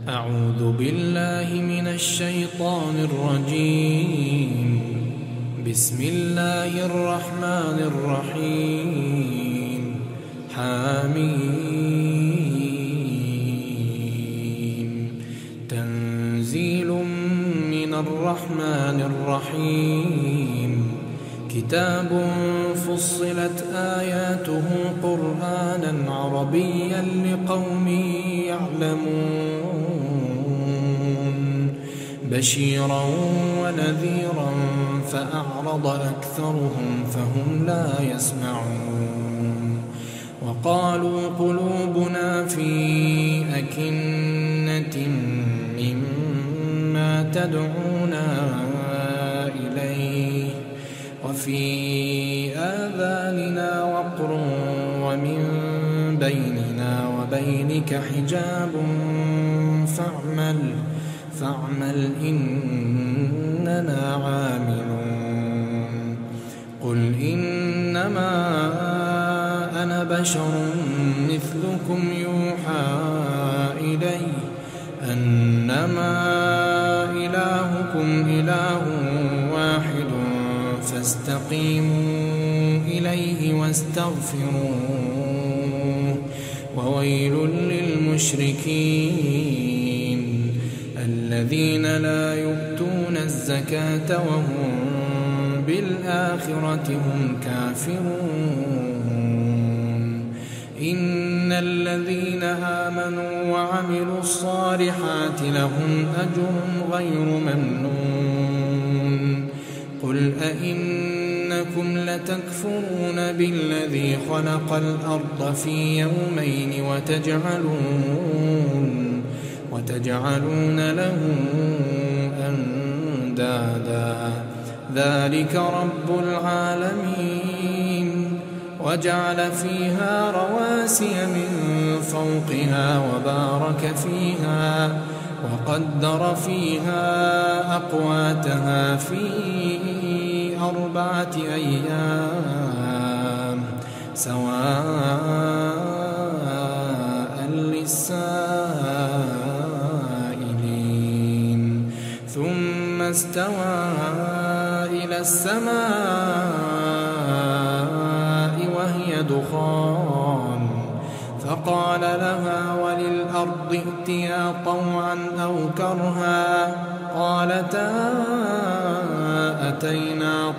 أعوذ بالله من الشيطان الرجيم. بسم الله الرحمن الرحيم. حميم. تنزيل من الرحمن الرحيم. كتاب فصلت آياته قرآنا عربيا لقوم يعلمون بشيرا ونذيرا فأعرض أكثرهم فهم لا يسمعون وقالوا قلوبنا في أكنة مما تدعونا إليه وفي آذاننا وقر ومن بيننا وبينك حجاب فاعمل إننا عاملون. قل إنما أنا بشر مثلكم يوحى إلي أنما إلهكم إله واحد فاستقيموا إليه واستغفروه وويل للمشركين الذين لا يؤتون الزكاة وهم بالآخرة هم كافرون. إن الذين آمنوا وعملوا الصالحات لهم أجر غير ممنون. قل أئنكم لتكفرون بالذي خلق الأرض في يومين وتجعلون له أندادا ذلك رب العالمين. وجعل فيها رواسي من فوقها وبارك فيها وقدر فيها أقواتها في 4 أيام سواء للسائلين. ثم استوى إلى السماء وهي دخان فقال لها وللأرض ائتيا طوعا أو كرها قالتا أتينا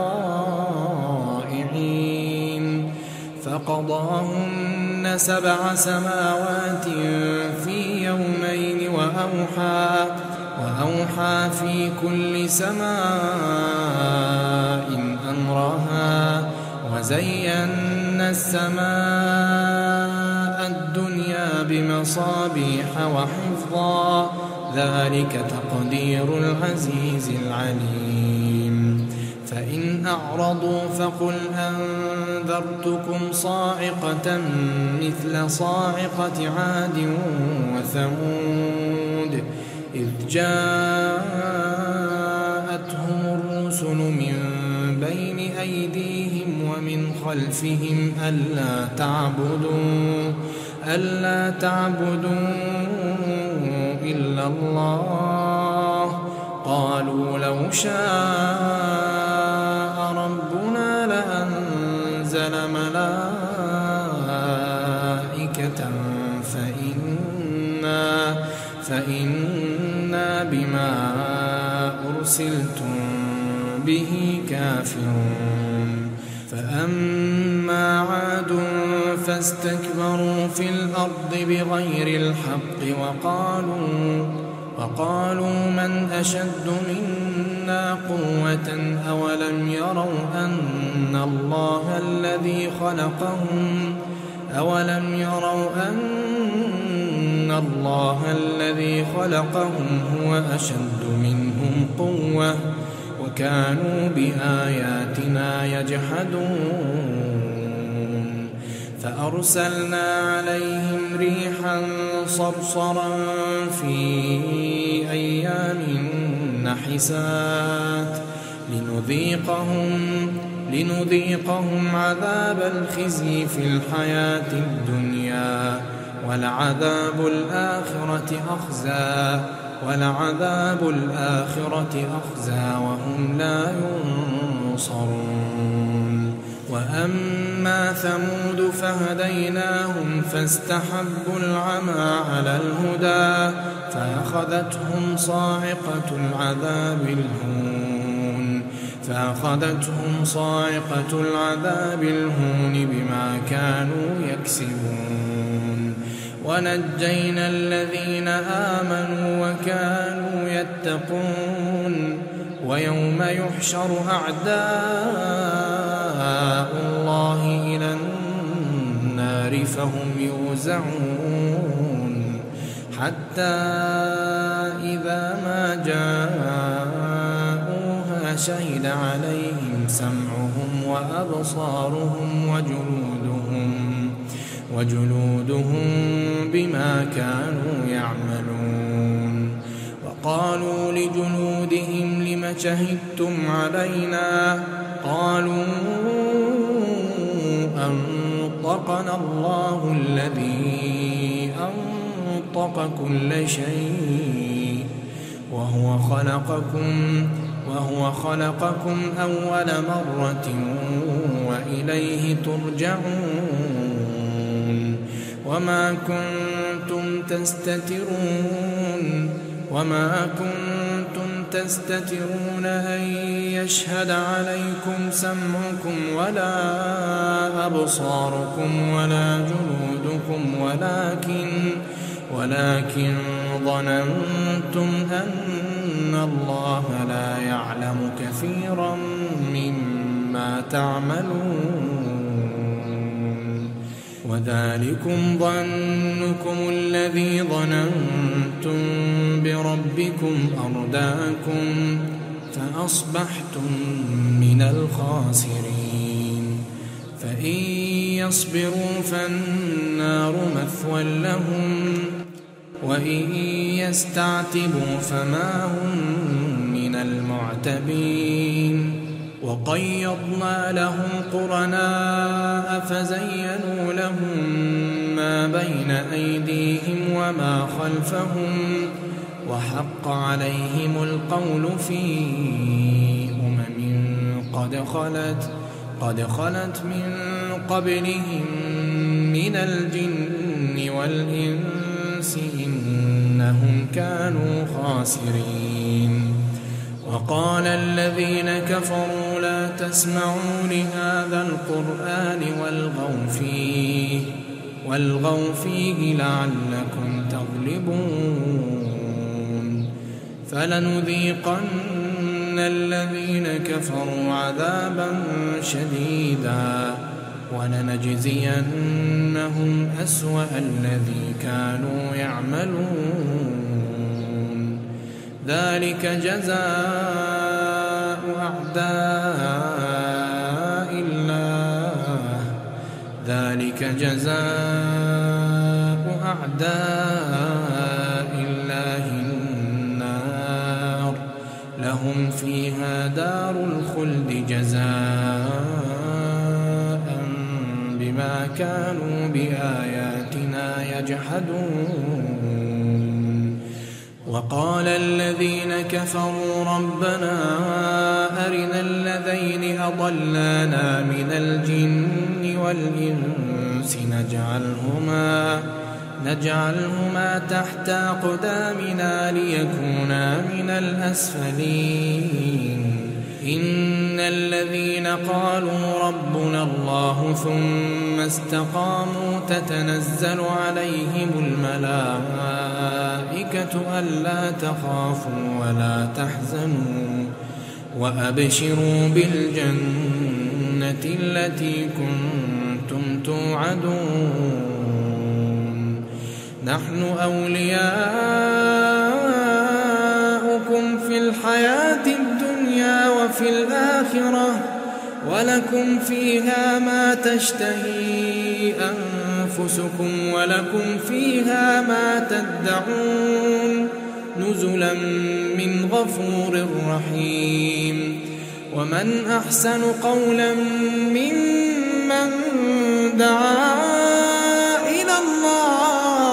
طائعين. فقضاهن 7 سماوات في يومين وأوحى في كل سماء أمرها وزينا السماء الدنيا بمصابيح وحفظا ذلك تقدير العزيز العليم. فإن أعرضوا فقل أنذرتكم صاعقة مثل صاعقة عاد وثمود إذ جاءتهم الرسل من بين أيديهم ومن خلفهم ألا تعبدوا إلا الله قالوا لو شاء ربنا لأنزل ملائكة فإنا بما أرسلتم به كافرون. فأما عاد فاستكبروا في الأرض بغير الحق وقالوا من أشد منا قوة أولم يروا أن الله الذي خلقهم هو أشد منهم قوة وكانوا بآياتنا يجحدون. فأرسلنا عليهم ريحا صرصرا في أيام نحسات لنذيقهم عذاب الخزي في الحياة الدنيا ولعذاب الآخرة أخزى وهم لا ينصرون. وأما ثمود فهديناهم فاستحبوا العمى على الهدى فأخذتهم صاعقة العذاب الهون بما كانوا يكسبون. ونجينا الذين آمنوا وكانوا يتقون. ويوم يحشر أعداء الله إلى النار فهم يوزعون حتى إذا ما جاءوها شهد عليهم سمعهم وأبصارهم وجلودهم بما كانوا يعملون. وقالوا لجلودهم لم شهدتم علينا قالوا أنطقنا الله الذي أنطق كل شيء وهو خلقكم أول مرة وإليه ترجعون. وما كنتم تستترون أن يشهد عليكم سمعكم ولا أبصاركم ولا جلودكم ولكن ظننتم أن الله لا يعلم كثيرا مما تعملون. وذلكم ظنكم الذي ظننتم بربكم أرداكم فأصبحتم من الخاسرين. فإن يصبروا فالنار مثوى لهم وإن يستعتبوا فما هم من المعتبين. وقيضنا لهم قرناء فزينوا لهم ما بين أيديهم وما خلفهم وحق عليهم القول في قد خلت من قبلهم من الجن والإنس إنهم كانوا خاسرين. وقال الذين كفروا لا تسمعوا لهذا القرآن والغوا فيه لعلكم تغلبون. فلنذيقن الذين كفروا عذابا شديدا ولنجزينهم أسوأ الذي كانوا يعملون. ذلك جزاء أعداء الله النار لهم فيها دار الخلد جزاء بما كانوا بآياتنا يجحدون. وقال الذين كفروا ربنا أرنا الذين أضلانا من الجن والإنس نجعلهما تحت أقدامنا ليكونا من الأسفلين. إن الذين قالوا ربنا الله ثم استقاموا تتنزل عليهم الملائكة ألا تخافوا ولا تحزنوا وأبشروا بالجنة التي كنتم توعدون. نحن أولياؤكم في الحياة الدنيا وفي الآخرة ولكم فيها ما تشتهي أنفسكم ولكم فيها ما تدعون نزلا من غفور رحيم. ومن أحسن قولا ممن دعا إلى الله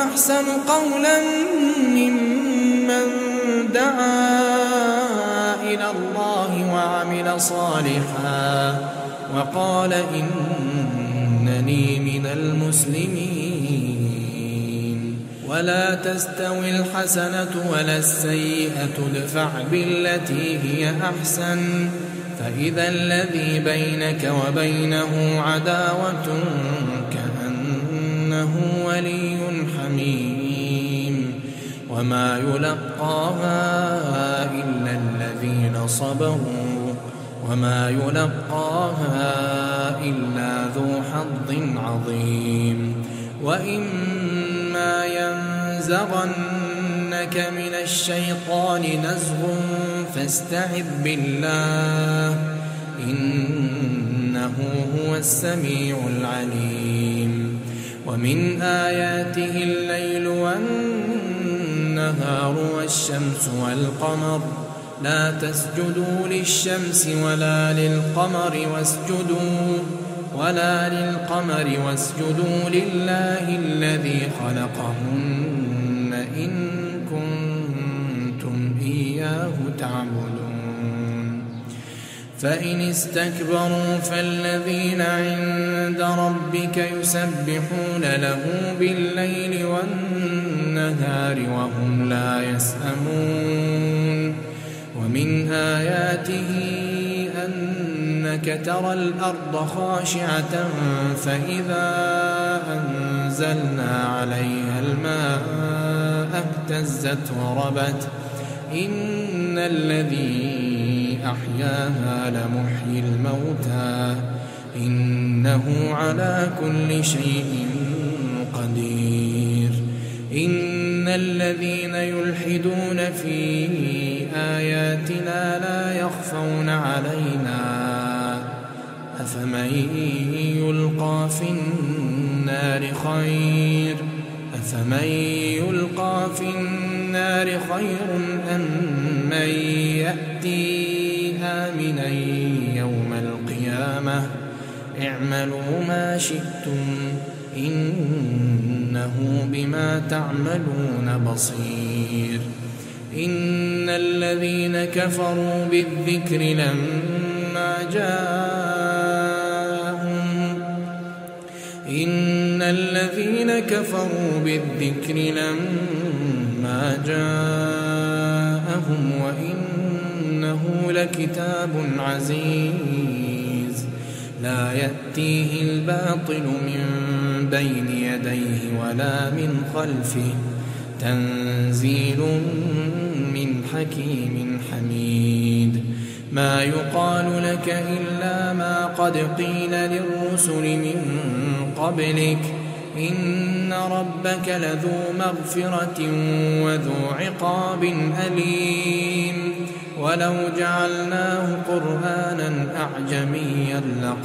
أحسن قولا ممن دعا إلى الله وعمل صالحا وقال إنني من المسلمين. ولا تستوي الحسنة ولا السيئة ادفع بالتي هي أحسن فإذا الذي بينك وبينه عداوة كأنه ولي حميم وما يلقاها إلا الذين صبروا وما يلقاها إلا ذو حظ عظيم. وإما ينزغنك من الشيطان نزغ فاستعذ بالله إنه هو السميع العليم. ومن آياته الليل والنهار والشمس والقمر لا تسجدوا للشمس ولا للقمر واسجدوا لله الذي خلقهن إن كنتم إياه تعبدون. فإن استكبروا فالذين عند ربك يسبحون له بالليل والنهار وهم لا يسأمون. ومن آياته أنك ترى الأرض خاشعة فإذا أنزلنا عليها الماء اهتزت وربت إن الذي أحياها لمحيي الموتى إنه على كل شيء قدير. إن الذين يلحدون في آياتنا لا يخفون علينا أفمن يلقى في النار خير أم من يأتي آمنا يوم القيامة اعملوا ما شئتم إنه بما تعملون بصير. إن الذين كفروا بالذكر لما جاءهم وإنه لكتاب عزيز لا يأتيه الباطل من بين يديه ولا من خلفه تنزيل من حكيم حميد. ما يقال لك إلا ما قد قيل للرسل من قبلك إن ربك لذو مغفرة وذو عقاب أليم. ولو جعلناه قرآنا أعجميا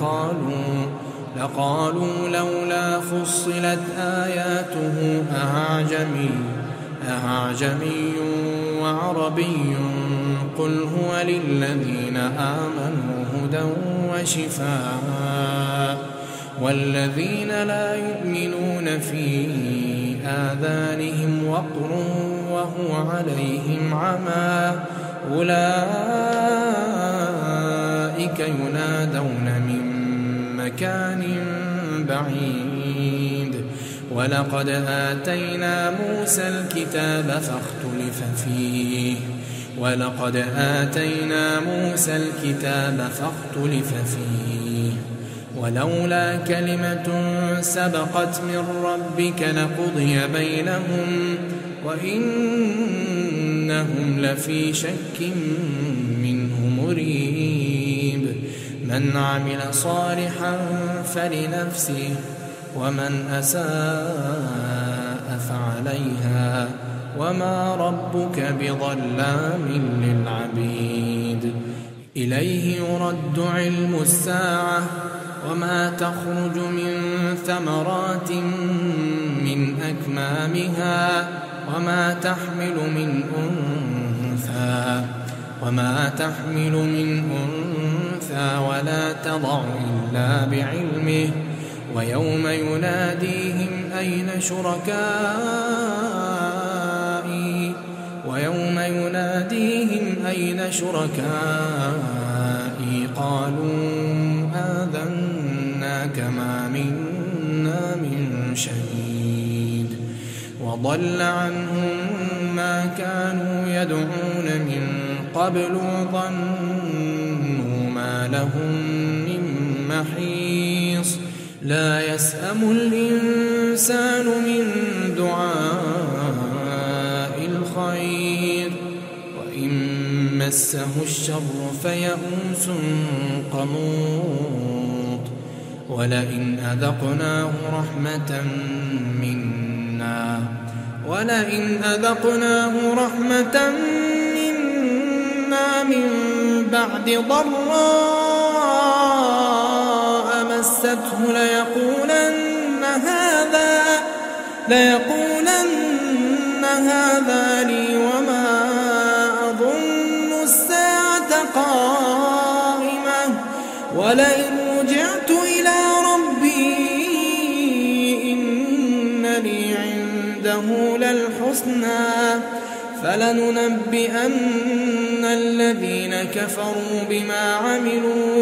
لقالوا لولا فصلت آياته أعجمي وعربي قل هو للذين آمنوا هدى وشفاء والذين لا يؤمنون في آذانهم وقر وهو عليهم عمى أولئك ينادون من مكان بعيد. ولقد آتينا موسى الكتاب فاختلف فيه ولولا كلمة سبقت من ربك لقضي بينهم وإنهم لفي شك منه مريب. من عمل صالحا فلنفسه ومن أساء فعليها وما ربك بظلام للعبيد. إليه يرد علم الساعة وما تخرج من ثمرات من أكمامها وما تحمل من أنثى ولا تضع إلا بعلمه ويوم يناديهم أين شركائي ويوم يناديهم أين شركائي قالوا آذناك ما منا من شهيد وضل عنهم ما كانوا يدعون من قبل وظنوا ما لهم من محيص لا يسأم الإنسان من دعاء الخير وإن مسه الشر فيئوس قنوط ولئن أذقناه رحمة منا من بعد ضراء مسته ليقولن هذا لي وما أظن الساعة قائمة ولئن رجعت إلى ربي إن لي عنده للحسنى فلننبئن الذين كفروا بما عملوا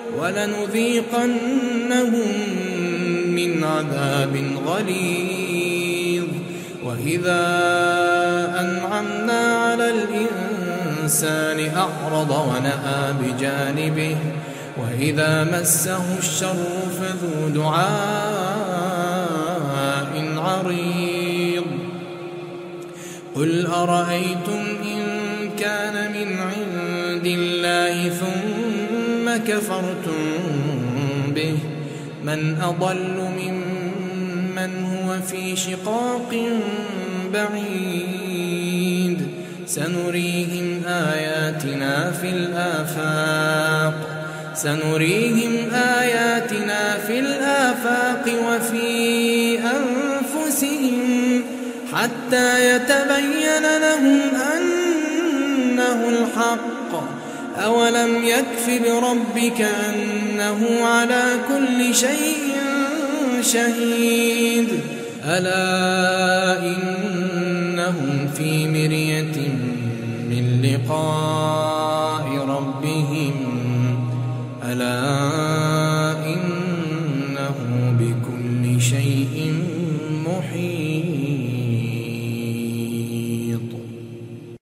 ولنذيقنهم من عذاب غليظ وإذا أنعمنا على الإنسان أعرض ونأى بجانبه وإذا مسه الشر فذو دعاء عريض قل أرأيتم إن كان من عند الله ثم كفرتم به من أضل ممن هو في شقاق بعيد سنريهم آياتنا في الآفاق وفي أنفسهم حتى يتبين لهم أنه الحق أولم يكف بربك أنه على كل شيء شهيد ألا إنهم في مرية من لقاء ربهم